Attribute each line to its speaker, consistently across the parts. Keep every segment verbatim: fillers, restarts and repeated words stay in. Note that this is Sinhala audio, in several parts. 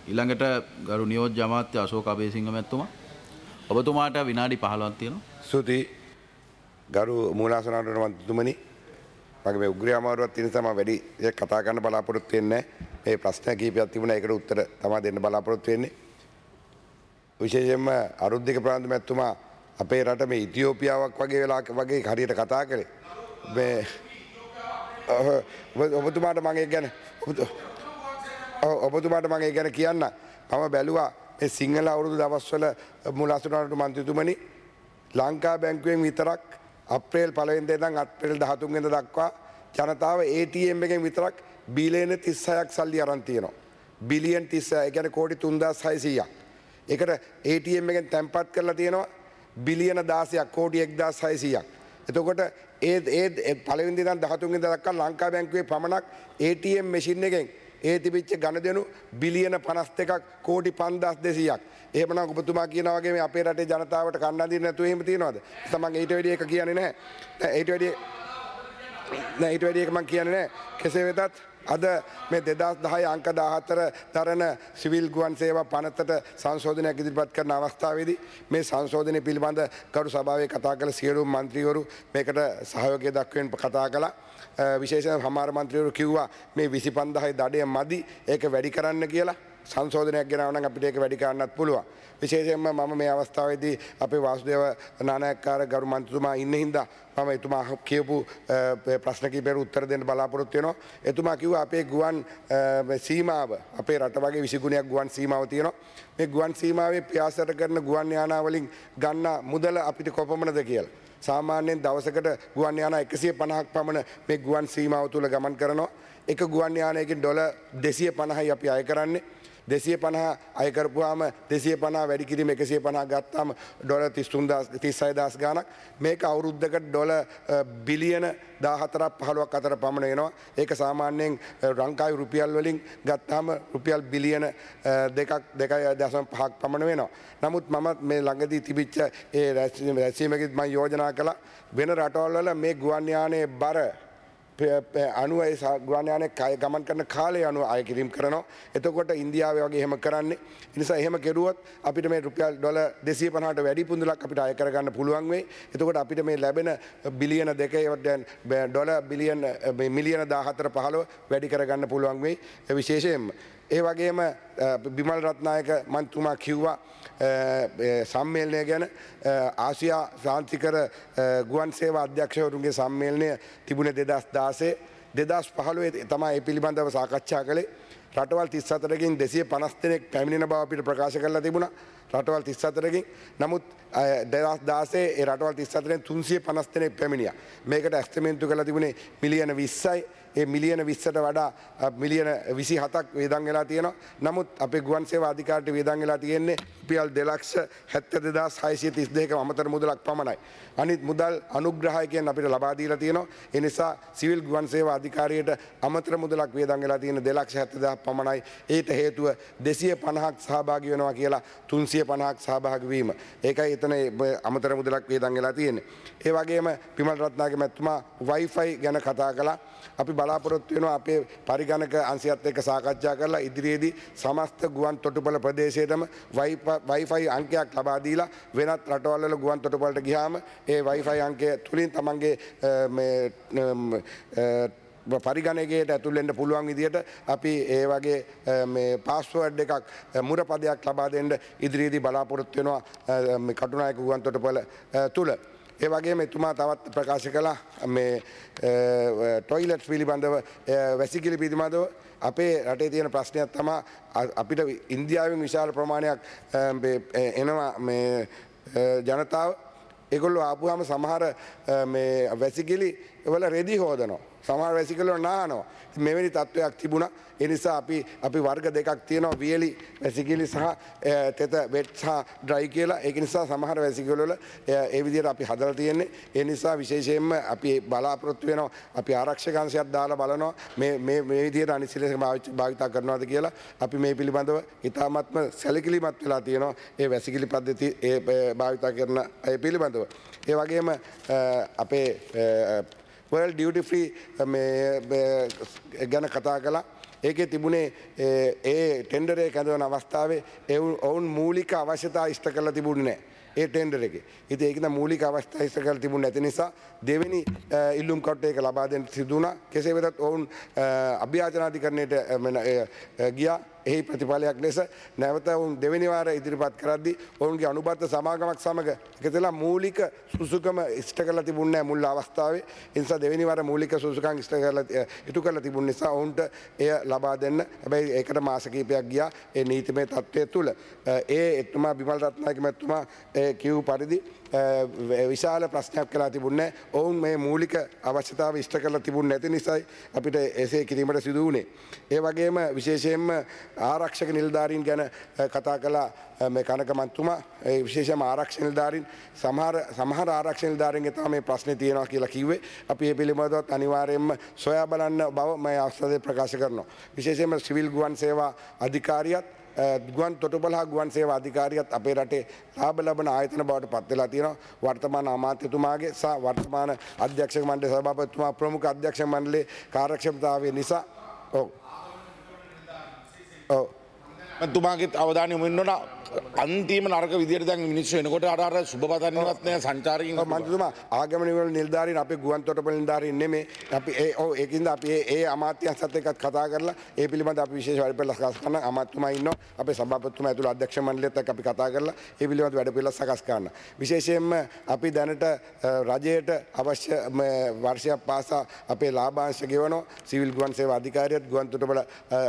Speaker 1: ඊළඟට ගරු නියෝජ්‍ය අමාත්‍ය අශෝක අබේසිංහ මැතිතුමා ඔබතුමාට විනාඩි පහළොවක් තියෙනවා.
Speaker 2: ස්තුතියි ගරු මූලාසනාවට මන්ත්‍රීතුමනි. මගේ මේ උග්‍ර අමාරුවක් තියෙන නිසා මම වැඩි ඒක කතා කරන්න බලාපොරොත්තු වෙන්නේ නැහැ. මේ ප්‍රශ්න කිහිපයක් තිබුණා ඒකට උත්තර තමයි දෙන්න බලාපොරොත්තු වෙන්නේ. විශේෂයෙන්ම අරුද්දික ප්‍රාන්ත මැතිතුමා අපේ රට මේ ඉතියෝපියාවක් වගේ වෙලාවක වගේ හරියට කතා කරේ. මේ ඔබතුමාට මම ඒක ගැන ඔබතුමාට මම ඒක ගැන කියන්න. මම බැලුවා මේ සිංහල අවුරුදු දවස්වල මූලාසනාවට මන්ත්‍රීතුමනි ලංකා බැංකුවෙන් විතරක් අප්‍රේල් පළවෙනිදා ඉඳන් අප්‍රේල් දහතුන් වෙනිදා දක්වා ජනතාව ඒ ටී එම් එකෙන් විතරක් බිලියන තිස් හයක් සල්ලි අරන් තියෙනවා. බිලියන තිස් හය ඒ කියන්නේ කෝටි තුන්දාස් හයසීයක්. ඒකට ඒ ටී එම් එකෙන් තැන්පත් කරලා තියෙනවා බිලියන දාසයක් කෝටි එක්දාස් හයසීයක්. එතකොට ඒ ඒ පළවෙනිදා ඉඳන් දහතුන් වෙනිදා දක්වා ලංකා බැංකුවේ පමණක් ඒ ටී එම් මැෂින් එකෙන් ඒ තිබිච්ච ගණදෙනු බිලියන පනස් දෙකක් කෝටි පන්දාස් දෙසීයක්. එහෙමනම් ඔබතුමා කියනා වගේ මේ අපේ රටේ ජනතාවට කන්න අඳින්න නැතුව එහෙම තියනවද? තමන් ඊට වැඩි එක කියන්නේ නැහැ. ඊට වැඩි නෑ ඊට වැඩි එක මම කියන්නේ නැහැ. කෙසේ වෙතත් අද මේ දෙදහස් දහය අංක දාහතර දරන සිවිල් ගුවන් සේවා පනතට සංශෝධනයක් ඉදිරිපත් කරන අවස්ථාවේදී මේ සංශෝධනය පිළිබඳ ගරු සභාවේ කතා කළ සියලුම මන්ත්‍රීවරු මේකට සහයෝගය දක්වමින් කතා කළා. විශේෂයෙන් සමහර මන්ත්‍රීවරු කිව්වා මේ විසි පන්දාහයි දඩය මදි ඒක වැඩි කරන්න කියලා. සංශෝධනයක් ගෙනාව නම් අපිට ඒක වැඩි කරන්නත් පුළුවන්. විශේෂයෙන්ම මම මේ අවස්ථාවේදී අපේ වාසුදේව නානායක්කාර ගරු මන්ත්‍රීතුමා ඉන්න හින්දා මම එතුමා කියපු ප්‍රශ්න කිහිපයට උත්තර දෙන්න බලාපොරොත්තු වෙනවා. එතුමා කිව්වා අපේ ගුවන් සීමාව අපේ රට වගේ විසි ගුණයක් ගුවන් සීමාව තියෙනවා. මේ ගුවන් සීමාවේ ප්‍රයාසයට කරන ගුවන් යානා වලින් ගන්න මුදල අපිට කොපමණද කියලා. සාමාන්‍යයෙන් දවසකට ගුවන් යානා එකසිය පනහක් පමණ මේ ගුවන් සීමාව තුල ගමන් කරනවා. එක ගුවන් යානයකින් ඩොලර් දෙසිය පනහයි අපි අය කරන්නේ. දෙසිය පනහ අය කරපුවාම දෙසිය පනහ වැඩි කිරීම එකසිය පනහ ගත්තාම ඩොලර් තිස් තුන්දාස් තිස් හයදාස් ගාණක්. මේක අවුරුද්දකට ඩොලර් බිලියන දාහතරක් පහළොවක් අතර පමණ වෙනවා. ඒක සාමාන්‍යයෙන් ලංකාවේ රුපියල් වලින් ගත්තාම රුපියල් බිලියන දෙකක් දෙකයි දශම පහක් පමණ වෙනවා. නමුත් මම මේ ළඟදී තිබිච්ච ඒ රැස්වීමකදී මම යෝජනා කළා වෙන රටවල් වල මේ ගුවන් යානයේ බර අනුව ඒ ගුවන් යානයේ ගමන් කරන කාලය අනුව අය කිරීම කරනවා. එතකොට ඉන්දියාවේ වගේ එහෙම කරන්නේ. ඒ නිසා එහෙම කෙරුවොත් අපිට මේ රුපියල් ඩොලර් දෙසිය පනහට වැඩි පුඳුලක් අපිට අය කරගන්න පුළුවන් වෙයි. එතකොට අපිට මේ ලැබෙන බිලියන දෙකේ දැන් ඩොලර් බිලියන මිලියන දාහතර පහළොව වැඩි කරගන්න පුළුවන් වෙයි. විශේෂයෙන්ම ඒ වගේම බිමල් රත්නායක මන්තුමා කිව්වා සම්මේලනය ගැන ආසියා ශාන්තිකර ගුවන් සේවා අධ්‍යක්ෂවරුන්ගේ සම්මේලනය තිබුණේ දෙදහස් දාසය දෙදහස් පහළොව තමයි ඒ පිළිබඳව සාකච්ඡා කළේ. රටවල් තිස් හතරකින් දෙසිය පනස් දෙනෙක් පැමිණෙන බව අපිට ප්‍රකාශ කරලා තිබුණා. රටවල් තිස් හතරකින් නමුත් දෙදහස් දාසයේ ඒ රටවල් තිස් හතරෙන් තුන්සිය පනස් දෙනෙක් පැමිණියා. මේකට ඇස්තමේන්තු කරලා තිබුණේ මිලියන විස්සයි. ඒ මිලියන විස්සට වඩා මිලියන විසි හතක් වේදන් වෙලා තියෙනවා. නමුත් අපේ ගුවන් සේවා අධිකාරියට වේදන් වෙලා තියෙන්නේ රුපියල් දෙලක්ෂ හැත්තෑ දෙදාස් හයසිය තිස් දෙකක අමතර මුදලක් පමණයි. අනිත් මුදල් අනුග්‍රහයකින් අපිට ලබා දීලා තියෙනවා. ඒ නිසා සිවිල් ගුවන් සේවා අධිකාරියට අමතර මුදලක් වේදන් වෙලා තියෙන දෙලක්ෂ හැත්තෑ දෙදාස් පමණයි. ඒට හේතුව දෙසිය පනහක් සහභාගී වෙනවා කියලා තුන්සිය පනහක් සහභාගී වීම. ඒකයි එතන අමතර මුදලක් වේදන් වෙලා තියෙන්නේ. ඒ වගේම පිමල් රත්නායක මැතිතුමා වයිෆයි ගැන කතා කළා. අපි බලාපොරොත්තු වෙනවා අපේ පරිගණක අංශයත් එක්ක සාකච්ඡා කරලා ඉදිරියේදී සමස්ත ගුවන් තොටුපළ ප්‍රදේශයේදම වයිෆයි අංකයක් ලබා දීලා වෙනත් රටවල් වල ගුවන් තොටුපළට ගියාම ඒ වයිෆයි අංකය තුලින් තමන්ගේ මේ පරිගණකයට ඇතුල් වෙන්න පුළුවන් විදියට අපි ඒ වගේ මේ පාස්වර්ඩ් එකක් මුරපදයක් ලබා දෙන්න ඉදිරියේදී බලාපොරොත්තු වෙනවා මේ කටුනායක ගුවන් තොටුපළ තුල. ඒ වගේම එතුමා තවත් ප්‍රකාශ කළා මේ ටොයිලට් පිළිබඳව වැසිකිලි පිළිබඳව අපේ රටේ තියෙන ප්‍රශ්නයක් තමයි අපිට ඉන්දියාවෙන් විශාල ප්‍රමාණයක් එනවා මේ ජනතාව. ඒගොල්ලෝ ආපුවාම සමහර මේ වැසිකිලි වල රෙදි හොදනවා. සමහර වැසිකිලි වල නානවා. මෙවැනි තත්ත්වයක් තිබුණා. ඒ නිසා අපි අපි වර්ග දෙකක් තියෙනවා වියලි වැසිකිලි සහ තෙත වෙට් සහ ඩ්‍රයි කියලා. ඒක නිසා සමහර වැසිකිලි වල ඒ විදිහට අපි හදලා තියෙන්නේ. ඒ නිසා විශේෂයෙන්ම අපි බලාපොරොත්තු වෙනවා අපි ආරක්ෂක අංශයක් දාලා බලනවා මේ මේ මේ විදිහට අනිසිලස භාවිතා කරනවාද කියලා. අපි මේ පිළිබඳව ඉතාමත්ම සැලකිලිමත් වෙලා තියෙනවා. ඒ වැසිකිලි පද්ධති ඒ භාවිතා කරන අය පිළිබඳව. ඒ වගේම අපේ World Duty Free මේ ගැන කතා කළා. ඒකේ තිබුණේ ඒ ටෙන්ඩරේ කැඳවන අවස්ථාවේ ඔවුන් මූලික අවශ්‍යතා ඉෂ්ට කරලා තිබුණේ නැහැ. ඒ ටෙන්ඩර් එකේ. ඉතින් ඒකද මූලික අවස්ථා ඉෂ්ට කරලා තිබුණ නැති නිසා දෙවෙනි ඉල්ලුම් කට්ට එක ලබා දෙන්න සිදු වුණා. කෙසේ වෙතත් ඔවුන් අභ්‍යාචනාධිකරණයට ගියා. එහි ප්‍රතිඵලයක් ලෙස නැවත ඔවුන් දෙවෙනි වාර ඉදිරිපත් කරද්දී ඔවුන්ගේ අනුබද්ධ සමාගමක් සමග එකතුලා මූලික සුසුකම ඉෂ්ට කරලා තිබුණේ නැහැ මුල් අවස්ථාවේ. ඒ නිසා දෙවෙනි වාර මූලික සුසුකම් ඉෂ්ට කරලා ඉටු කරලා තිබුණ නිසා ඔවුන්ට එය ලබා දෙන්න. හැබැයි ඒකට මාස කිහිපයක් ගියා ඒ නීතිමය තත්ත්වය තුළ. ඒ එතුමා බිමල් රත්නායක මැතිතුමා කිව් පරිදි විශාල ප්‍රශ්නයක් කලා තිබුණේ ඔවුන් මේ මූලික අවශ්‍යතාව ඉෂ්ට කරලා තිබුණ නැති නිසායි අපිට එසේ කිරීමට සිදු වුණේ. ඒ වගේම විශේෂයෙන්ම ආරක්ෂක නිලධාරීන් ගැන කතා කළා මේ කනක මන්තුමා. ඒ විශේෂයෙන්ම ආරක්ෂක නිලධාරීන් සමහර සමහර ආරක්ෂක නිලධාරීන්ගේ තමයි මේ ප්‍රශ්නේ තියෙනවා කියලා කිව්වේ. අපි මේ පිළිබඳව අනිවාර්යයෙන්ම සොයා බලන්න බව මම අවස්ථාවේ ප්‍රකාශ කරනවා. විශේෂයෙන්ම සිවිල් ගුවන් සේවා අධිකාරියත් ගුවන් තොටුපළ හා ගුවන් සේවා අධිකාරියත් අපේ රටේ ලාභ ලබන ආයතන බවට පත් වෙලා තියෙනවා. වර්තමාන අමාත්‍යතුමාගේ සහ වර්තමාන අධ්‍යක්ෂක මණ්ඩලයේ සභාපතිතුමා ප්‍රමුඛ අධ්‍යක්ෂක මණ්ඩලයේ කාර්යක්ෂමතාවය නිසා ඔව් ඔව්
Speaker 3: මතුමාගේ අවධානය යොමු වෙන්න ඕන අන්තිම නරක විදියට දැන් මිනිස්සු එනකොට අර අර සුබ පතන්නවත් නෑ සංචාරකින්
Speaker 2: මන්තුමා ආගමන වල නිලධාරීන් අපේ ගුවන් තොටුපළ නිලධාරීන් නෙමෙයි අපි ඒ ඔව් ඒකින්ද අපි ඒ ඒ අමාත්‍යංශත් එක්කත් කතා කරලා ඒ පිළිබඳව අපි විශේෂ වැඩ පිළිවෙලක් සකස් කරන අමාත්‍යතුමා ඉන්නවා අපේ සභාපතිතුමා ඇතුළු අධ්‍යක්ෂ මණ්ඩලයත් එක්ක අපි කතා කරලා ඒ පිළිබඳව වැඩ පිළිවෙලක් සකස් කරන්න විශේෂයෙන්ම අපි දැනට රජයට අවශ්‍ය වර්ෂයක් පාසා අපේ ලාභාංශ ගෙවනවා සිවිල් ගුවන් සේවා අධිකාරියත් ගුවන් තොටුපළ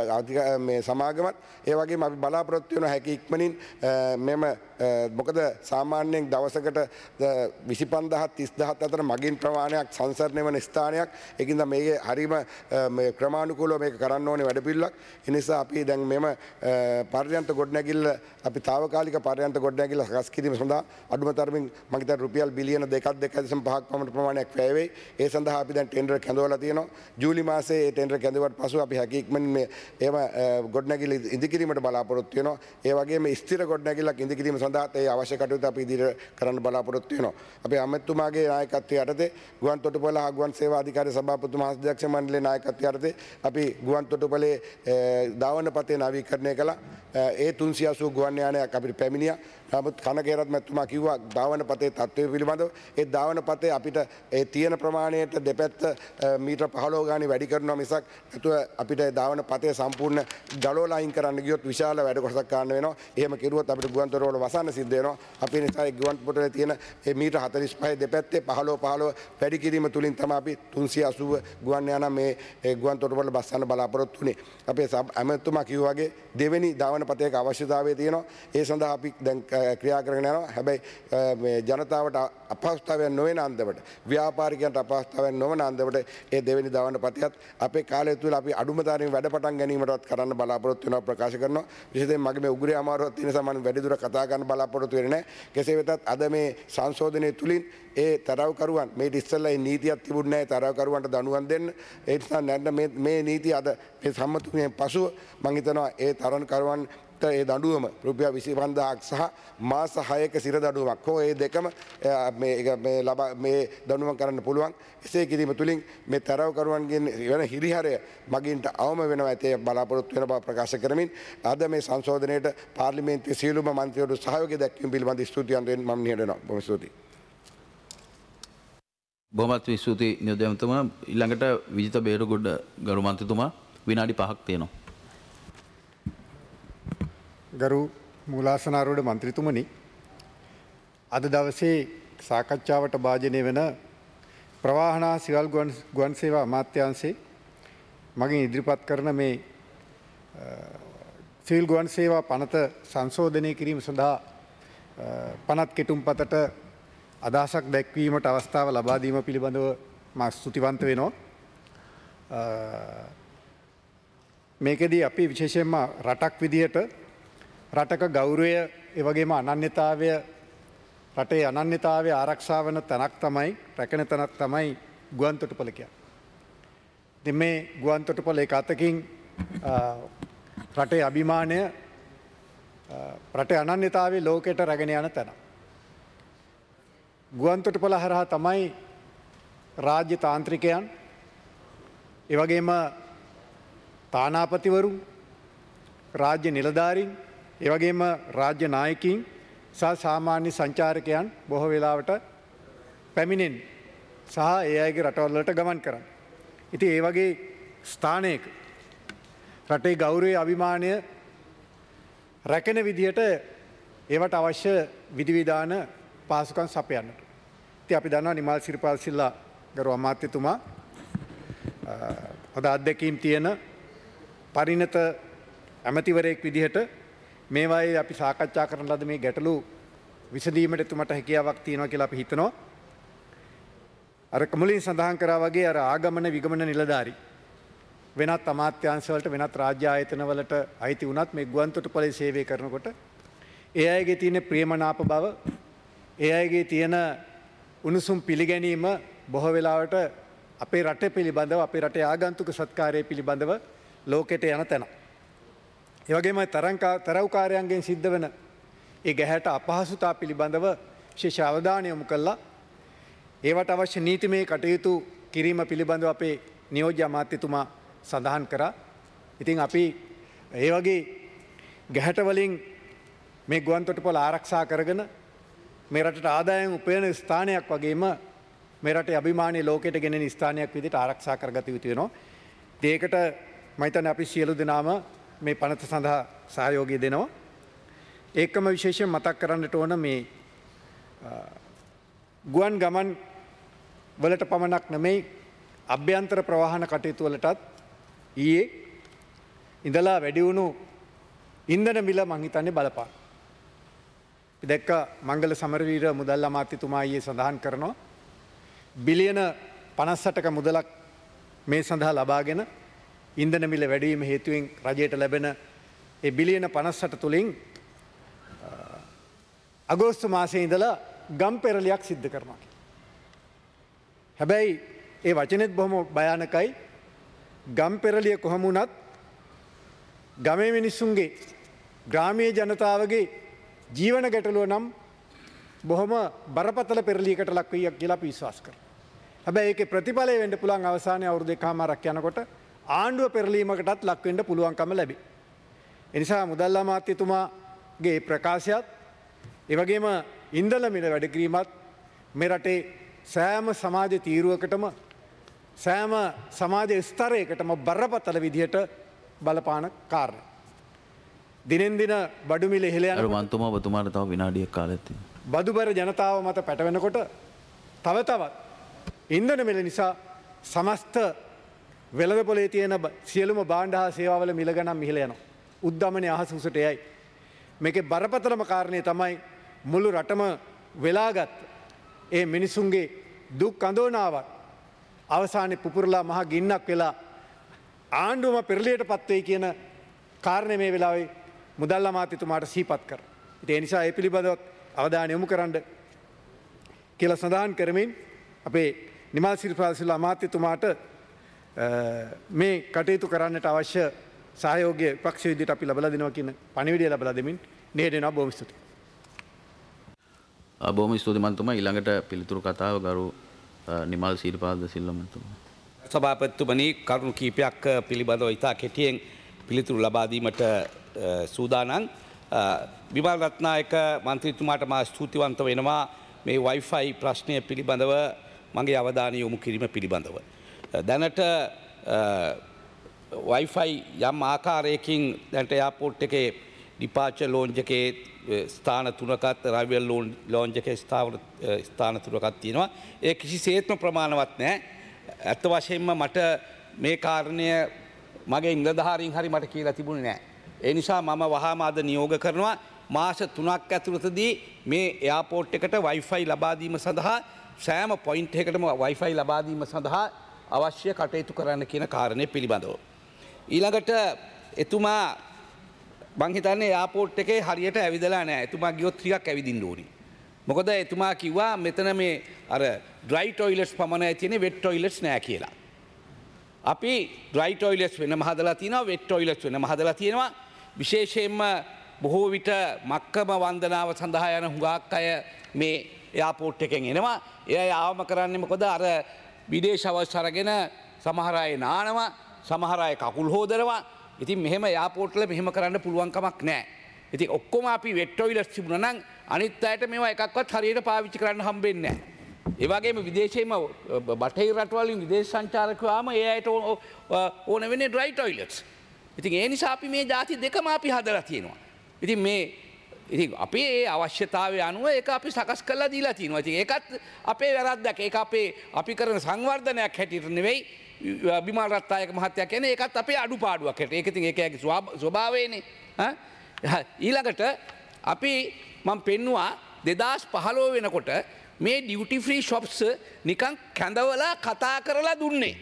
Speaker 2: මේ සමාගමත් ඒ වගේම අපි බලාපොරොත්තු වෙන හැකි ඉක්මනින් මෙම මොකද සාමාන්‍යයෙන් දවසකට විසිපන්දහක් තිස්දහක් අතර මගින් ප්‍රමාණයක් සංසරණය වන ස්ථානයක්. ඒකින්ද මේකේ හරීම මේ ක්‍රමානුකූලව මේක කරන්න ඕනේ වැඩපිළිවෙලක්. ඒ නිසා අපි දැන් මෙම පර්යන්ත ගොඩනැගිල්ල අපි తాවකාලික පර්යන්ත ගොඩනැගිල්ල සකස් කිරීම සඳහා අඩුම තරමින් මම හිතන්නේ රුපියල් බිලියන දෙකක් දෙක දශම පහක් පමණ ප්‍රමාණයක් වැය වෙයි. ඒ සඳහා අපි දැන් ටෙන්ඩර් කැඳවලා තියෙනවා. ජූලි මාසයේ ඒ ටෙන්ඩර් කැඳවුවට පසු අපි හැකි ඉක්මනින් මේ ඒව ගොඩනැගිල්ල ඉදිකිරීමට බලාපොරොත්තු වෙනවා. ඒ වගේම ස්ථිර ගොඩනැගිල්ලක් ඉදිකිරීම සඳහා ඒ අවශ්‍ය කටයුතු අපි ඉදිරියට කරන්න බලාපොරොත්තු වෙනවා. අපේ අමෙතුමාගේ නායකත්වයේ යටතේ ගුවන් තොටුපළ හා ගුවන් සේවා අධිකාරී සභාපතිතුමා අධ්‍යක්ෂ මණ්ඩලයේ නායකත්වයේ යටතේ අපි ගුවන් තොටුපළේ ධාවන පතේ නවීකරණය කළා. ඒ තුන්සිය අසූ ගුවන් යානයක් අපිට පැමිණියා. නමුත් කනකේරත් මැතිතුමා කිව්වා ධාවන පතේ තත්ත්වය පිළිබඳව ඒ ධාවන පතේ අපිට ඒ තියෙන ප්‍රමාණයට දෙපැත්ත මීටර පහළොව ගානේ වැඩි කරනවා මිසක් නැතුව අපිට ඒ ධාවන පතේ සම්පූර්ණ ගලවලා අයින් කරන්න ගියොත් විශාල වැඩ කොටසක් ගන්න වෙනවා. එහෙම කෙරුවොත් අපිට ගුවන් තොටුපළ වසන්න සිද්ධ වෙනවා. අපි නිසා ඒ ගුවන් තොටුපළේ තියෙන ඒ මීටර හතළිස් පහ දෙපැත්තේ පහළොව පහළොව වැඩි කිරීම තුලින් තමයි අපි තුන්සිය අසූ ගුවන් යාන මේ ගුවන් තොටුපළ බස්සන්න බලාපොරොත්තු වෙන්නේ. අපේ අමෙතුමා කිව්වා වගේ දෙවෙනි ධාවන පතේක අවශ්‍යතාවය තියෙනවා. ඒ සඳහා අපි දැන් ක්‍රියා කරගෙන යනවා. හැබැයි මේ ජනතාවට අපහසුතාවයක් නොවන අන්දමට ව්‍යාපාරිකයන්ට අපහසුතාවයක් නොවන අන්දමට ඒ දෙවෙනි ධාවන පතයත් අපේ කාලය තුල අපි අඩුම තරමින් වැඩ පටන් ගැනීමටවත් කරන්න බලාපොරොත්තු වෙනවා ප්‍රකාශ කරනවා. විශේෂයෙන් මගේ මේ උගුරේ අමාරුවක් තියෙන නිසා මම වැඩි දුර කතා කරන්න බලාපොරොත්තු වෙන්නේ නැහැ. කෙසේ වෙතත් අද මේ සංශෝධනයේ තුලින් ඒ තරවකරුවන් මේ ඉස්සෙල්ලා මේ නීතියක් තිබුණේ නැහැ තරවකරුවන්ට දඬුවම් දෙන්න. ඒ නිසා නැත්නම් මේ මේ නීතිය අද මේ සම්මතයෙන් පසුව මම හිතනවා ඒ තරවකරුවන් ඒ දඬුවම රුපියල් විසිපන්දාහක් සහ මාස හයක සිර දඬුවමක් හෝ ඒ දෙකම මේ මේ ලබා මේ දඬුවම් කරන්න පුළුවන්. එසේ කිරීම තුලින් මේ තරවකරුවන්ගෙන් වෙන හිරිහැරය මගින්ට අවම වෙනවා ඇතේ බලාපොරොත්තු වෙන බව ප්‍රකාශ කරමින් අද මේ සංශෝධනයේට පාර්ලිමේන්තුවේ සියලුම මන්ත්‍රීවරු සහයෝගය දැක්වීම පිළිබඳ ස්තුතියන්තෙන් මම නිහඬ වෙනවා. බොහොම ස්තුතියි.
Speaker 1: බොහොමත් ස්තුතියි නියෝජ්‍යමතුමා. ඊළඟට විජිත බේරුගොඩ ගරු මන්ත්‍රීතුමා විනාඩි පහක් තියෙනවා.
Speaker 4: ගරු මූලාසනාරූඪ මන්ත්‍රීතුමනි, අද දවසේ සාකච්ඡාවට භාජනය වෙන ප්‍රවාහන සිවල් ගුවන් ගුවන් සේවා අමාත්‍යාංශයේ මගින් ඉදිරිපත් කරන මේ සිවිල් ගුවන් සේවා පනත සංශෝධනය කිරීම සඳහා පනත් කෙටුම්පතට අදහසක් දැක්වීමට අවස්ථාව ලබා දීම පිළිබඳව මා ස්තුතිවන්ත වෙනවා. මේකෙදී අපි විශේෂයෙන්ම රටක් විදියට රටක ගෞරවය ඒ වගේම අනන්‍යතාවය රටේ අනන්‍යතාවය ආරක්ෂා වන තැනක් තමයි රැකෙන තැනක් තමයි ගුවන් තොටුපළ කියන්නේ. ඉතින් මේ ගුවන් තොටුපළ එක අතකින් රටේ අභිමානය රටේ අනන්‍යතාවය ලෝකයට රැගෙන යන තැන. ගුවන් තොටුපළ හරහා තමයි රාජ්‍ය තාන්ත්‍රිකයන් ඒ වගේම තානාපතිවරු රාජ්‍ය නිලධාරීන් ඒ වගේම රාජ්‍ය නායකයින් සහ සාමාන්‍ය සංචාරකයන් බොහෝ වෙලාවට පැමිණෙන සහ ඒ අයගේ රටවල් වලට ගමන් කරන්න. ඉතින් ඒ වගේ ස්ථානයක රටේ ගෞරවය අභිමානය රැකෙන විදිහට ඒවට අවශ්‍ය විධිවිධාන පහසුකම් සපයන්නට. ඉතින් අපි දන්නවා නිමල් සිරිපාල සිල්ලා ගරු අමාත්‍යතුමා අද අත්දැකීම් තියෙන පරිණත ඇමතිවරයෙක් විදිහට මේවායේ අපි සාකච්ඡා කරන ලද මේ ගැටලු විසඳීමට එතුමට හැකියාවක් තියෙනවා කියලා අපි හිතනවා. අර කමුලින් සඳහන් කරා වගේ අර ආගමන විගමන නිලධාරි වෙනත් අමාත්‍යාංශවලට වෙනත් රාජ්‍ය ආයතනවලට අයිති වුණත් මේ ගුවන්තොටුපළේ සේවය කරනකොට ඒ අයගේ තියෙන ප්‍රේමනාප බව ඒ අයගේ තියෙන උණුසුම් පිළිගැනීම බොහෝ වෙලාවට අපේ රටේ පිළිබඳව අපේ රටේ ආගන්තුක සත්කාරය පිළිබඳව ලෝකෙට යන තැන. ඒ වගේම තරව්කාරයන්ගෙන් සිද්ධ වෙන ඒ ගැහැට අපහසුතා පිළිබඳව විශේෂ අවධානය යොමු කළා. ඒවට අවශ්‍ය නීතිමය කටයුතු කිරීම පිළිබඳව අපේ නියෝජ්‍ය අමාත්‍යතුමා සඳහන් කරා. ඉතින් අපි ඒ වගේ ගැහැට වලින් මේ ගුවන්තොටුපළ ආරක්ෂා කරගෙන මේ රටට ආදායම් උපයන ස්ථානයක් වගේම මේ රටේ අභිමානී ලෝකයට ගෙනෙන ස්ථානයක් විදිහට ආරක්ෂා කරගත යුතු වෙනවා. ඒකට මම හිතන්නේ අපි සියලු දෙනාම මේ පනත සඳහා සහයෝගය දෙනවා. ඒකම විශේෂයෙන් මතක් කරන්නට ඕන මේ ගුවන් ගමන් වලට පමණක් නෙමෙයි අභ්‍යන්තර ප්‍රවාහන කටයුතු වලටත් ඊයේ ඉඳලා වැඩි වුණු ඉන්ධන මිල මං හිතන්නේ බලපාන. දැක්ක මංගල සමරවීර මුදල් අමාත්‍යතුමා ඊයේ සඳහන් කරනවා බිලියන පනස් අටක මුදලක් මේ සඳහා ලබාගෙන ඉන්ධන මිල වැඩිවීම හේතුවෙන් රජයට ලැබෙන ඒ බිලියන පනස් අට තුලින් අගෝස්තු මාසයේ ඉඳලා ගම් පෙරලියක් සිද්ධ කරනවා. හැබැයි ඒ වචනේත් බොහොම භයානකයි. ගම් පෙරලිය කොහොම වුණත් ගමේ මිනිස්සුන්ගේ ග්‍රාමීය ජනතාවගේ ජීවන ගැටලුව නම් බොහොම බරපතල පෙරලියකට ලක් වෙයි කියලා අපි විශ්වාස කරනවා. හැබැයි ඒකේ ප්‍රතිඵලය වෙන්න පුළුවන් අවසානයේ අවුරුදු එකමාරක් යනකොට ආණ්ඩුව පෙරලීමකටත් ලක් වෙන්න පුළුවන්කම ලැබේ. ඒ නිසා මුදල් අමාත්‍යතුමාගේ ප්‍රකාශයත් ඒ වගේම ඉන්ධන මිල වැඩි කිරීමත් මේ රටේ සෑම සමාජ තීරුවකටම සෑම සමාජ ස්තරයකටම බරපතල විදිහට බලපාන කාරණා. දිනෙන් දින බඩු මිල ඉහළ යන
Speaker 1: අර මන්තුමා ඔබතුමාට තව විනාඩියක් කාලයක් තියෙනවා.
Speaker 4: බදුබර ජනතාව මත පැටවෙනකොට තව තවත් ඉන්ධන මිල නිසා සමස්ත වෙළඳපොලේ තියෙන සියලුම භාණ්ඩ හා සේවාවල මිල ගණන් ඉහළ යනවා. උද්දමනය අහස උසට යයි. මේකේ බරපතලම කාරණේ තමයි මුළු රටම වෙලාගත් ඒ මිනිසුන්ගේ දුක් අඳෝනාවක් අවසානයේ පුපුරලා මහ ගින්නක් වෙලා ආණ්ඩුවම පෙරලියට පත් වෙයි කියන කාරණේ මේ වෙලාවේ මුදල් අමාත්‍යතුමාට සිහිපත් කර. ඉතින් ඒ නිසා ඒ පිළිබඳව අවධානය යොමු කරන්න කියලා සඳහන් කරමින් අපේ නිමල් සිරිපාල සිල්වා අමාත්‍යතුමාට මේ කටයුතු කරන්නට අවශ්‍ය සහයෝගය විපක්ෂ විදිහට අපි ලබා දෙනවා කියන පණිවිඩය ලබා දෙමින් නිහඬව බොහොම ස්තුතියි.
Speaker 1: බොහොම ස්තුතියි මන්තුමා. ඊළඟට පිළිතුරු කතාව ගරු නිමල් සිරිපාල සිල්වා මන්තුමා.
Speaker 5: සභාපතිතුමනි කරුණු කීපයක් පිළිබඳව ඉතා කෙටියෙන් පිළිතුරු ලබා දීමට සූදානම්. විමල් රත්නායක මන්ත්‍රීතුමාට මා ස්තුතිවන්ත වෙනවා මේ වයිෆයි ප්‍රශ්නය පිළිබඳව මගේ අවධානය යොමු කිරීම පිළිබඳව. දැනට වයිෆයි යම් ආකාරයකින් දැනට එයාපෝට් එකේ ඩිපාචර් ලෝන්ජ් එකේ ස්ථාන තුනකත් රයිවල් ලෝන්ජ් එකේ ස්ථාන තුනකක් තියෙනවා. ඒ කිසිසේත්ම ප්‍රමාණවත් නැහැ. ඇත්ත වශයෙන්ම මට මේ කාරණය මගේ නිලධාරීන් හරි මට කියලා තිබුණේ නැහැ. ඒ නිසා මම වහාම අද නියෝග කරනවා මාස තුනක් ඇතුළතදී මේ එයාපෝට් එකට වයිෆයි ලබා දීම සඳහා සෑම පොයින්ට් එකකටම වයිෆයි ලබා දීම සඳහා අවශ්‍ය කටයුතු කරන්න කියන කාරණය පිළිබඳව. ඊළඟට එතුමා මං හිතන්නේ එයාපෝට් එකේ හරියට ඇවිදලා නැහැ. එතුමා ගියොත් ටිකක් ඇවිදින්න ඕනි. මොකද එතුමා කිව්වා මෙතන මේ අර ඩ්‍රයි ටොයිලට්ස් පමණයි තියෙන්නේ වෙට් ටොයිලට්ස් නැහැ කියලා. අපි ඩ්‍රයි ටොයිලට්ස් වෙනම හදලා තියෙනවා වෙට් ටොයිලට්ස් වෙනම හදලා තියෙනවා. විශේෂයෙන්ම බොහෝ විට මක්කම වන්දනාව සඳහා යන හුඟක් අය මේ එයාපෝට් එකෙන් එනවා. ඒ අය ආවම කරන්නේ මොකද අර විදේශ අවශ්‍ය අරගෙන සමහර අය නානවා. සමහර අය කකුල් හොදනවා. ඉතින් මෙහෙම එයාපෝට් වල මෙහෙම කරන්න පුළුවන් කමක් නැහැ. ඉතින් ඔක්කොම අපි වෙට් ටොයිලට්ස් තිබුණා නම් අනිත් අයට මේවා එකක්වත් හරියට පාවිච්චි කරන්න හම්බෙන්නේ නැහැ. ඒ වගේම විදේශයේම බටහිර රටවල් වලින් විදේශ සංචාරකයෝ ආම ඒ අයට ඕන වෙන්නේ ඩ්‍රයි ටොයිලට්ස්. ඉතින් ඒ නිසා අපි මේ ಜಾති දෙකම අපි හදලා තියෙනවා. ඉතින් මේ ඉතින් අපි ඒ අවශ්‍යතාවය අනුව ඒක අපි සකස් කරලා දීලා තියෙනවා. ඉතින් ඒකත් අපේ වැරද්දක්. ඒක අපේ අපි කරන සංවර්ධනයක් හැටියට නෙවෙයි බිමල් රත්නායක මහත්තයා කියන්නේ ඒකත් අපේ අඩුපාඩුවක් හැටියට. ඒක ඉතින් ඒකේ ස්වභාවයනේ. ඈ ඊළඟට අපි මම පෙන්නුවා දෙදාස් පහළොව වෙනකොට මේ ඩියුටි ෆ්‍රී ෂොප්ස් නිකන් කැඳවලා කතා කරලා දුන්නේ.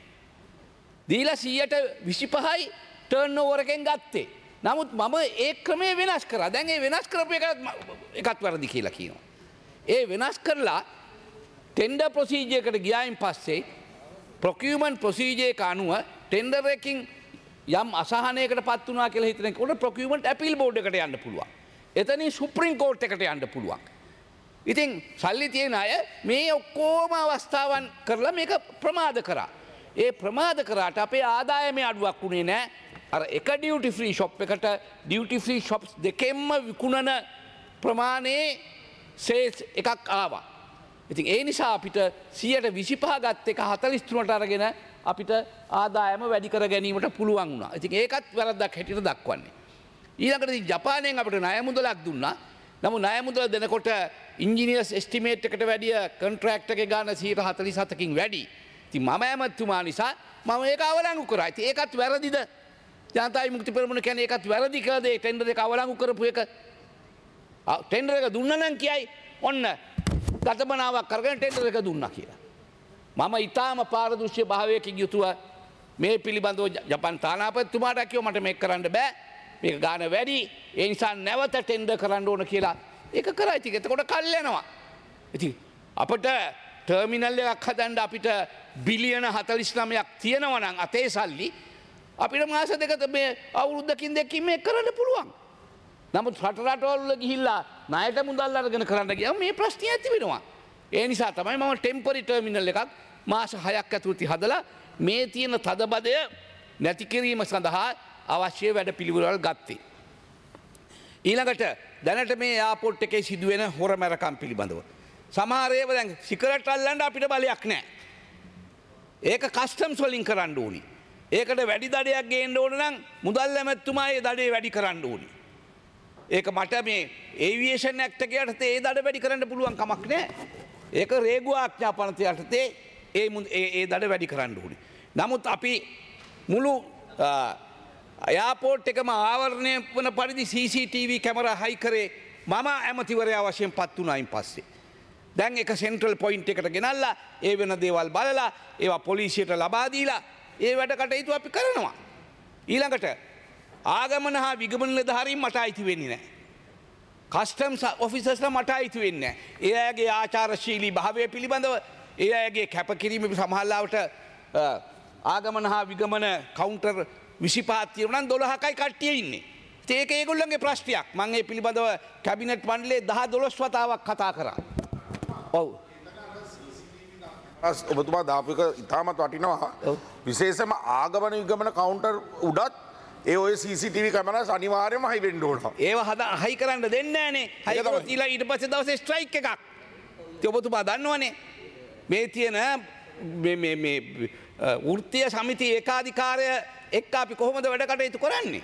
Speaker 5: දීලා සීයට විසිපහයි ටර්න් ඕවර් එකෙන් ගත්තේ. නමුත් මම ඒ ක්‍රමය වෙනස් කරා. දැන් ඒ වෙනස් කරපු එක එකත් වැරදි කියලා කියනවා. ඒ වෙනස් කරලා ටෙන්ඩර් ප්‍රොසීජර් එකට ගියායින් පස්සේ ප්‍රොකියුමන්ට් ප්‍රොසීජර් එක අනුව ටෙන්ඩර් එකකින් යම් අසහනයකට පත් වුණා කියලා හිතනකොට ප්‍රොකියුමන්ට් ඇපීල් බෝඩ් එකට යන්න පුළුවන්. එතනින් සුප්‍රීම කෝර්ට් එකට යන්න පුළුවන්. ඉතින් සල්ලි තියෙන අය මේ ඔක්කොම අවස්ථාවන් කරලා මේක ප්‍රමාද කරා. ඒ ප්‍රමාද කරාට අපේ ආදායමේ අඩුවක් වුණේ නැහැ. අර එක ඩියුටි ෆ්‍රී ෂොප් එකට ඩියුටි ෆ්‍රී ෂොප්ස් දෙකෙන්ම විකුණන ප්‍රමාණයේ සේල්ස් එකක් ආවා. ඉතින් ඒ නිසා අපිට සියයට විසිපහ ගත්ත එක හතළිස් තුනට අරගෙන අපිට ආදායම වැඩි කර ගැනීමට පුළුවන් වුණා. ඉතින් ඒකත් වැරද්දක් හැටියට දක්වන්නේ. ඊළඟට ඉතින් ජපානයෙන් අපිට ණය මුදලක් දුන්නා. නමුත් ණය මුදල දෙනකොට ඉන්ජිනියර්ස් එස්ටිමේට් එකට වැඩිය කොන්ට්‍රැක්ට් එකේ ගාණ සියයට හතළිස් හතකින් වැඩි. ඉතින් මම ඇමතුමා නිසා මම ඒක අවලංගු කරා. ඉතින් ඒකත් වැරදිද? ජනතා විමුක්ති පෙරමුණ කියන්නේ ඒකත් වැරදි කළාද ඒ ටෙන්ඩර් එක අවලංගු කරපු එක? ටෙන්ඩර් එක දුන්නා නම් කියයි ඔන්න ගතමනාවක් කරගෙන ටෙන්ඩර් එක දුන්නා කියලා. මම ඊටාම පාරදෘශ්‍ය භාවයකින් යුතුව මේ පිළිබඳව ජපාන් තානාපතිතුමාට කිව්වා මට මේක කරන්න බෑ. මේක ගාන වැඩි. ඒ නිසා නැවත ටෙන්ඩර් කරන්න ඕන කියලා. ඒක කරා. ඉතින් එතකොට කල් යනවා. ඉතින් අපිට ටර්මිනල් එකක් හදන්න අපිට බිලියන හතළිස් නවයක් තියෙනවා නම් අතේ සල්ලි අපිට මාස දෙක මේ අවුරුද්දකින් දෙකකින් මේක කරන්න පුළුවන්. නමුත් රට රටවල් වල ගිහිල්ලා ණයට මුදල් අරගෙන කරන්න ගියාම මේ ප්‍රශ්නේ ඇති වෙනවා. ඒ නිසා තමයි මම ටෙම්පරරි ටර්මිනල් එකක් මාස හයක් ඇතුළත හදලා මේ තියෙන තදබදය නැති කිරීම සඳහා අවශ්‍ය වැඩ පිළිවෙළවල් ගත්තේ. ඊළඟට දැනට මේ එයාපෝට් එකේ සිදුවෙන හොරමැරකම් පිළිබඳව. සමහර ඒවා දැන් සිගරට් අල්ලන්න අපිට බලයක් නැහැ. ඒක කස්ටම්ස් වලින් කරන්න ඕනි. ඒකට වැඩි දඩයක් ගේන්න ඕන නම් මුදල් ඇමැතුමා ඒ දඩේ වැඩි කරන්න ඕනි. ඒක මට මේ ඒවියේෂන් ඇක්ට් එක යටතේ ඒ දඩ වැඩි කරන්න පුළුවන් කමක් නැහැ. ඒක රේගු ආඥා පනත යටතේ ඒ ඒ දඩ වැඩි කරන්න ඕනි. නමුත් අපි මුළු එයාපෝට් එකම ආවරණය වන පරිදි සී සී ටී වී කැමරා හයි කරේ මම ඇමතිවරයා වශයෙන් පත් වුණායින් පස්සේ. දැන් එක සෙන්ට්‍රල් පොයින්ට් එකට ගෙනල්ලා ඒ වෙන දේවල් බලලා ඒවා පොලිසියට ලබා දීලා ඒ වැඩ කටයුතු අපි කරනවා. ඊළඟට ආගමන හා විගමන නිලධාරීන් මට අයිති වෙන්නේ නැහැ. කස්ටම්ස් ඔෆිසර්ස්ලා මට අයිති වෙන්නේ නැහැ. ඒ අයගේ ආචාරශීලී භාවය පිළිබඳව ඒ අයගේ කැපකිරීම සමහරවිට ආගමන හා විගමන කවුන්ටර් විසිපහක් තියෙනවා නම් දොළහකයි කට්ටිය ඉන්නේ. ඒක ඒගොල්ලන්ගේ ප්‍රශ්නයක්. මම මේ පිළිබඳව කැබිනට් මණ්ඩලයේ දහ දොළොස් වතාවක් කතා කරා. ඔව්.
Speaker 3: ඔබතුමා දාපු එක ඉතාමත් වටිනවා. විශේෂයෙන්ම ආගමන විගමන කවුන්ටර් උඩත් ඒ ඔය සී සී ටී වී කැමරාස් අනිවාර්යයෙන්ම හයි වෙන්න ඕන.
Speaker 5: ඒව හදා හයි කරන්න දෙන්නේ නැහනේ. හයි කරොත් ඊළඟ ඊට පස්සේ දවසේ ස්ට්‍රයික් එකක්. ඉතින් ඔබතුමා දන්නවනේ මේ තියෙන මේ මේ මේ වෘත්තීය සමිති ඒකාධිකාරය එක්ක අපි කොහොමද වැඩ කටයුතු කරන්නේ?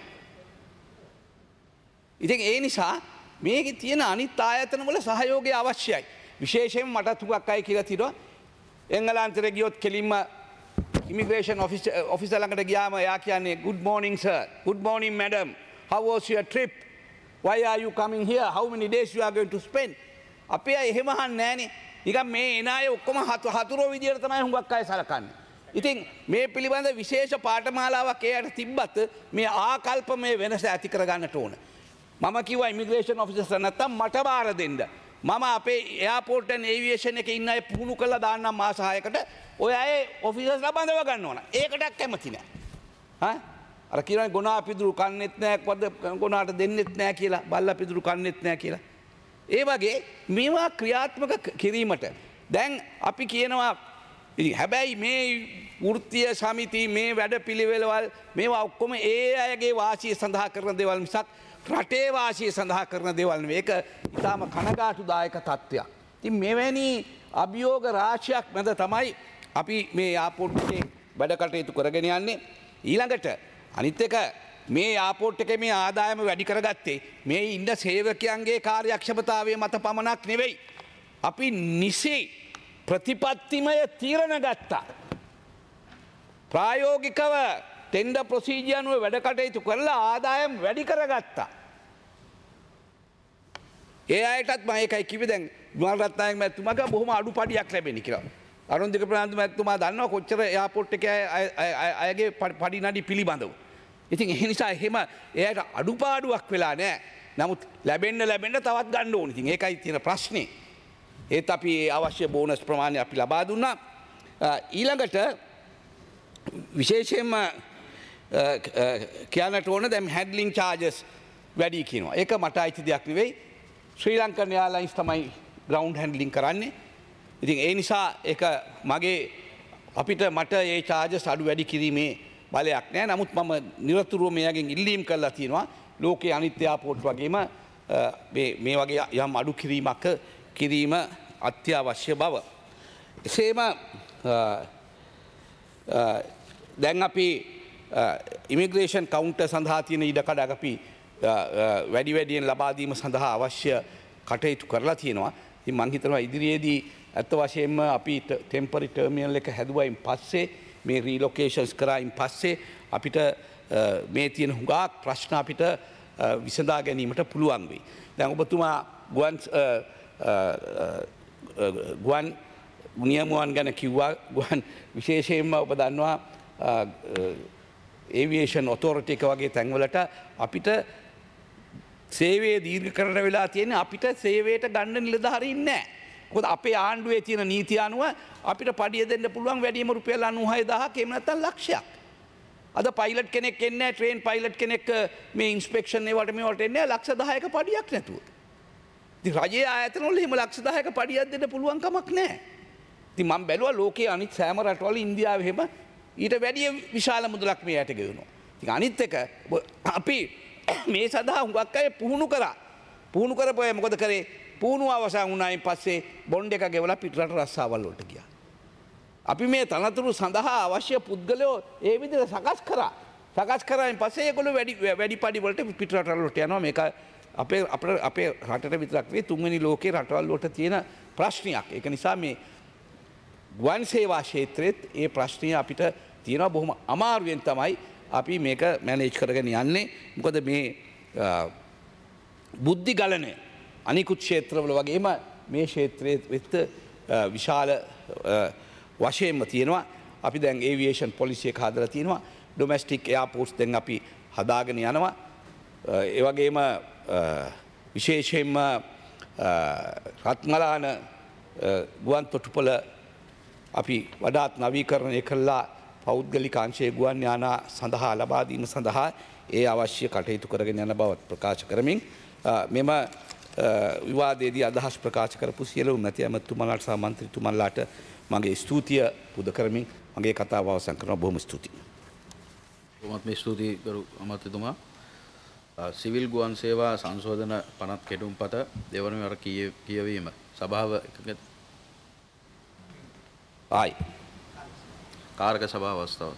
Speaker 5: ඉතින් ඒ නිසා මේකේ තියෙන අනිත් ආයතන වල සහයෝගය අවශ්‍යයි. විශේෂයෙන් මට තුගක් අය කියලා තියනවා එංගලන්තෙට ගියොත් කෙලින්ම ඉමිග්‍රේෂන් ඔෆිසර් ළඟට ගියාම එයා කියන්නේ good morning sir, good morning madam, how was your trip, why are you coming here, how many days you are going to spend. අපේ අය එහෙම අහන්නේ නැහනේ. නිකන් මේ එන අය ඔක්කොම හතුරෝ විදියට තමයි හුඟක් අය සලකන්නේ. ඉතින් මේ පිළිබඳ විශේෂ පාඨමාලාවක් එයාට තිබ්බත් මේ ආකල්ප මේ වෙනස ඇති කරගන්නට ඕන. මම කිව්වා ඉමිග්‍රේෂන් ඔෆිසර්ස් නැත්තම් මට බාර දෙන්න. මම අපේ එයාපෝට් ඇන් ඒවියේෂන් එකේ ඉන්න අය පුහුණු කරලා දාන්නම් මාස හයකට. ඔය අය ඔෆිසර්ස්ලා බඳව ගන්න ඕන. ඒකට කැමති නෑ. හා? අර කියනවා ගොනා පිදුරු කන්නේත් නෑ, පොද ගොනාට දෙන්නෙත් නෑ කියලා, බල්ලා පිදුරු කන්නේත් නෑ කියලා. ඒ වගේ මේවා ක්‍රියාත්මක කිරීමට දැන් අපි කියනවා ඉතින් හැබැයි මේ වෘත්තීය සමිති මේ වැඩ පිළිවෙලවල් මේවා ඔක්කොම ඒ අයගේ වාසිය සඳහා කරන දේවල් මිසක් රටේ වාසිය සඳහා කරන දේවල් නෙවෙයි. ඒක ඉතාම කනගාටුදායක තත්ත්වයක්. ඉතින් මෙවැනි අභියෝග රාශියක් මැද තමයි අපි මේ යාපෝට් එකේ වැඩ කටයුතු කරගෙන යන්නේ. ඊළඟට අනිත් එක මේ යාපෝට් එකේ මේ ආදායම වැඩි කරගත්තේ මේ ඉන්න සේවකයන්ගේ කාර්යක්ෂමතාවය මත පමණක් නෙවෙයි. අපි නිසි ප්‍රතිපත්තිමය තීරණ ගත්තා. ප්‍රායෝගිකව ටෙන්ඩර් ප්‍රොසීජර් අනුව වැඩ කටයුතු කරලා ආදායම් වැඩි කරගත්තා. ඒ අයටත් මම ඒකයි කිව්වේ දැන් විමල් රත්නායක මැතිතුමාට බොහොම අඩුපාඩියක් ලැබෙන්නේ කියලා. අරුන්දික ප්‍රනාන්දු මැතිතුමා දන්නවා කොච්චර එයාපෝට් එකේ අයගේ පඩි නඩි පිළිබඳව. ඉතින් ඒ නිසා එහෙම එයාට අඩුපාඩුවක් වෙලා නැහැ. නමුත් ලැබෙන්න ලැබෙන්න තවත් ගන්න ඕනේ. ඉතින් ඒකයි තියෙන ප්‍රශ්නේ. ඒත් අපි අවශ්‍ය බෝනස් ප්‍රමාණය අපි ලබා දුන්නා. ඊළඟට විශේෂයෙන්ම කියන්නට ඕන දැන් හැන්ඩ්ලින් චාර්ජස් වැඩි කියනවා. ඒක මට අයිති දෙයක් නෙවෙයි. ශ්‍රී ලංකන් එයාර්ලයින්ස් තමයි ග්‍රවුන්ඩ් හැන්ඩ්ලින් කරන්නේ. ඉතින් ඒ නිසා ඒක මගේ අපිට මට ඒ චාර්ජස් අඩු වැඩි කිරීමේ බලයක් නැහැ. නමුත් මම නිරතුරුව මෙයාගෙන් ඉල්ලීම් කරලා තියෙනවා ලෝකයේ අනිත් එයාපෝට් වගේම මේ මේ වගේ යම් අඩු කිරීමක් කිරීම අත්‍යවශ්‍ය බව. එසේම දැන් අපි ඉමිග්‍රේෂන් කවුන්ටර් සඳහා තියෙන ඉඩකඩ අපි වැඩි වැඩියෙන් ලබා දීම සඳහා අවශ්‍ය කටයුතු කරලා තියෙනවා. ඉතින් මම හිතනවා ඉදිරියේදී අත් වශයෙන්ම අපි ටෙම්පරරි ටර්මිනල් එක හැදුවයින් පස්සේ මේ රීලොකේෂන්ස් කරායින් පස්සේ අපිට මේ තියෙන හුඟක් ප්‍රශ්න අපිට විසඳා ගැනීමට පුළුවන් වෙයි. දැන් ඔබතුමා ගුවන් ගුවන් නියමුවන් ගැන කිව්වා. ගුවන් විශේෂයෙන්ම ඔබ දන්නවා ඒවියේෂන් ඔතොරිටි එක වගේ තැන්වලට අපිට සේවයේ දීර්ඝකරණ වෙලා තියෙන අපිට සේවයට ගන්න නිලධාරීන් නැහැ. මොකද අපේ ආණ්ඩුවේ තියෙන නීතිය අනුව අපිට පඩිය දෙන්න පුළුවන් වැඩිම රුපියල් අනූහය දහසක් එහෙම නැත්නම් ලක්ෂයක්. අද පයිලට් කෙනෙක් එන්නේ නැහැ, ට්‍රේන් පයිලට් කෙනෙක් මේ ඉන්ස්පෙක්ෂන් ඒවට මේවට එන්නේ නැහැ ලක්ෂ දහයක පඩියක් නැතුව. ඉතින් රජයේ ආයතනවල එහෙම ලක්ෂ දහයක පඩියක් දෙන්න පුළුවන් කමක් නැහැ. ඉතින් මම බැලුවා ලෝකයේ අනිත් සෑම රටවල ඉන්දියාවේ එහෙම ඊට වැඩිය විශාල මුදලක් මෙයට ගෙවනවා. ඉතින් අනිත් එක අපි මේ සඳහා හුඟක් අය පුහුණු කරා. පුහුණු කරපුවා මොකද කරේ? පුහුණුව අවසන් වුණායින් පස්සේ බොන්ඩ් එක ගෙවලා පිටරට රස්සාවල් වලට ගියා. අපි මේ තනතුරු සඳහා අවශ්‍ය පුද්ගලයෝ ඒ විදිහට සකස් කරා. සකස් කරායින් පස්සේ ඒගොල්ලෝ වැඩි වැඩි පඩි වලට පිටරට වලට යනවා. මේක අපේ අපේ අපේ රටට විතරක් නෙවෙයි තුන්වෙනි ලෝකේ රටවල් වලට තියෙන ප්‍රශ්නයක්. ඒක නිසා මේ ගුවන් සේවා ක්ෂේත්‍රෙත් ඒ ප්‍රශ්නය අපිට තියෙනවා. බොහොම අමාරුවෙන් තමයි අපි මේක මැනේජ් කරගෙන යන්නේ. මොකද මේ බුද්ධි ගලන අනිකුත් ක්ෂේත්‍රවල වගේම මේ ක්ෂේත්‍රයේ වෙත විශාල වශයෙන්ම තියෙනවා. අපි දැන් ඒවියේෂන් පොලිසි එක හදලා තියෙනවා. ඩොමෙස්ටික් එයාපෝට්ස් දැන් අපි හදාගෙන යනවා. ඒ වගේම විශේෂයෙන්ම රත්මලාන ගුවන් තොටුපළ අපි වඩාත් නවීකරණය කළා. පෞද්ගලික අංශයේ ගුවන් යාන සඳහා ලබා දීම සඳහා ඒ අවශ්‍ය කටයුතු කරගෙන යන බව ප්‍රකාශ කරමින් මෙම විවාදයේදී අදහස් ප්‍රකාශ කරපු සියලු මැති ඇමතුමාලාට සහ මන්ත්‍රීතුමාලාට මගේ ස්තුතිය පුද කරමින් මගේ කතාව අවසන් කරනවා. බොහොම ස්තුතියි.
Speaker 1: බොහොමත් මේ ස්තුතියි කරු අමාත්‍යතුමා. සිවිල් ගුවන් සේවා සංශෝධන පනත් කෙටුම්පත දෙවන වර කියවීම සභාව එකක
Speaker 5: ආයි
Speaker 1: කාරක සභාව අවස්ථාව.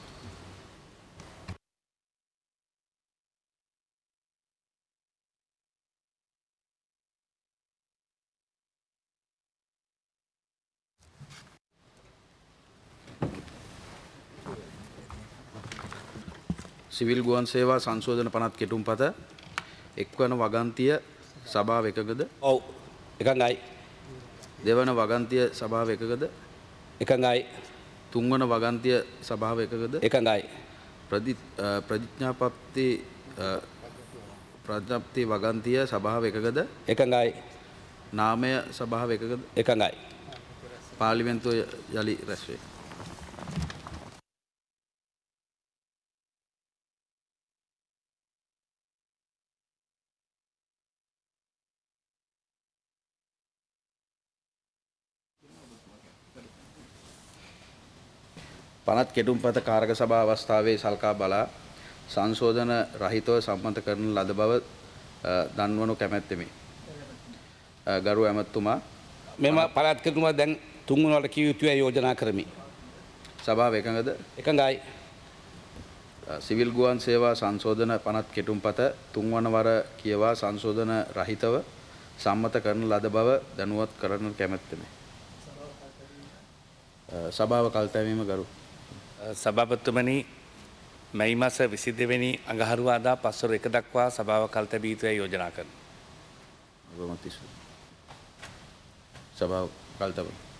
Speaker 1: සිවිල් ගුවන් සේවා සංශෝධන පනත් කෙටුම්පත එක්වන වගන්තිය සභාව එකකද?
Speaker 5: ඔව් එකඟයි.
Speaker 1: දෙවන වගන්තිය සභාව එකකද?
Speaker 5: එකඟයි.
Speaker 1: තුන්වන වගන්තිය සභාව එකකද?
Speaker 5: එකඟයි.
Speaker 1: ප්‍රතිඥාපත්ති ප්‍රඥප්ති වගන්තිය සභාව එකකද?
Speaker 5: එකඟයි.
Speaker 1: නාමය සභාව එකකද?
Speaker 5: එකඟයි.
Speaker 1: පාර්ලිමේන්තුව යලි රැස් වේ. පනත් කෙටුම්පත කාරක සභා අවස්ථාවේ සල්කා බලා සංශෝධන රහිතව සම්මත කරන ලද බව දන්වනු කැමැත්තෙමි. ගරු ඇමතුමා
Speaker 5: මෙම පළාත් කෙටුම දැන් තුන්වනට කිය යුතුයි යෝජනා කරමි.
Speaker 1: සභාව එකඟද?
Speaker 5: එකඟයි.
Speaker 1: සිවිල් ගුවන් සේවා සංශෝධන පනත් කෙටුම්පත තුන්වන වර කියවා සංශෝධන රහිතව සම්මත කරන ලද බව දැනුවත් කරන්න කැමැත්තෙමි. සභාව කල්තැවීම ගරු.
Speaker 6: සභාපතිතුමනි මැයි මාස විසි දෙවැනි අඟහරුවාදා පස්වර එක දක්වා සභාව කල්තැබිය යුතුයි යෝජනා කරනවා.
Speaker 1: සභාව කල්තැවෙනවා.